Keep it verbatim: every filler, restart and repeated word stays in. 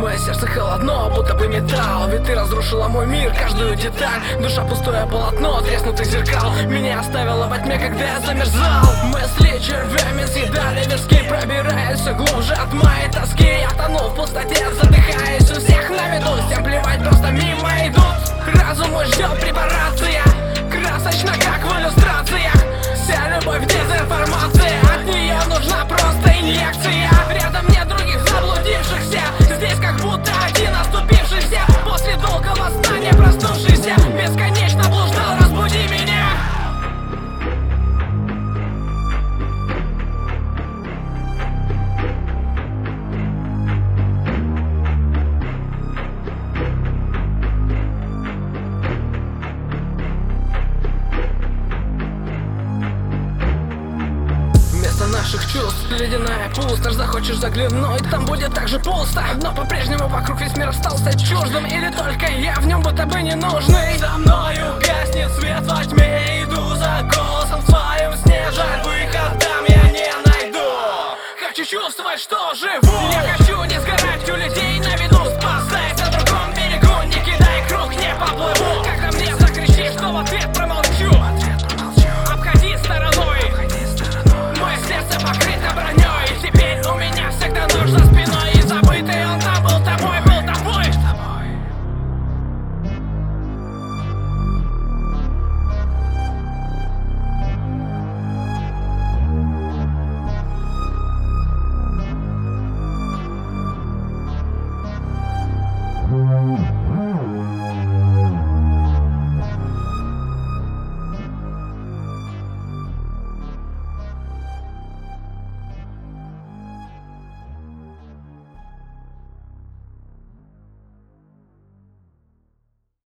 Мое сердце холодно, будто бы металл. Ведь ты разрушила мой мир, каждую деталь. Душа пустое полотно, треснутый зеркал. Меня оставила во тьме, когда я замерзал. Мысли червями съедали виски, пробираясь все глубже от моей тоски. Я тонул в пустоте, задыхаясь, у всех на виду. Всем плевать, просто мимо идут. Разум мой ждет препарация, красочно, как в иллюстрациях. Вся любовь дезинформация, от нее нужна просто инъекция. Рядом нет других заблудившихся, здесь как будто один оступившийся. После долгого сна не проснувшийся, бесконечно блуждал, разбуди меня. Наших чувств ледяная пустошь. Захочешь заглянуть, там будет так же пусто. Но по-прежнему вокруг весь мир остался чуждым. Или только я в нем будто бы не нужный. За мною гаснет свет во тьме, иду за голосом в своем сне. Жаль, выход там я не найду. Хочу чувствовать, что живу. Я хочу не сгорать у людей на виду, спасаясь на другом берегу. Не кидай круг, не поплыву. Когда мне закричишь, что в ответ промолчу. Обходи стороной, мое сердце покрыто броней. Теперь у меня всегда нож за спиной. И забытый он там был тобой, был тобой. Mm-hmm.